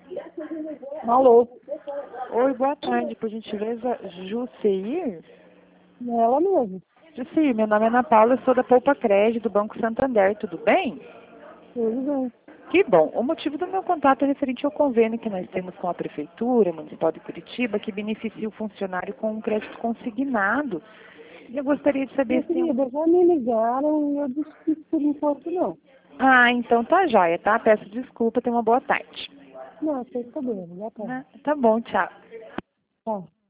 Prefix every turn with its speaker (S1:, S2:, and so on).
S1: Alô?
S2: Oi, boa tarde, por gentileza, Juseir?
S1: É ela mesmo.
S2: Juseir, meu nome é Ana Paula, eu sou da Poupa Crédito do Banco Santander, tudo bem?
S1: Tudo bem.
S2: Que bom. O motivo do meu contato é referente ao convênio que nós temos com a Prefeitura Municipal de Curitiba, que beneficia o funcionário com um crédito consignado. E eu gostaria de saber
S1: Minha
S2: se tem um...
S1: querida, já me ligaram e eu disse que por enquanto não.
S2: Ah, então tá joia, tá? Peço desculpa, tenha uma boa tarde.
S1: Não, sem problema, já tá.
S2: Tá bom, tchau.
S1: Tá.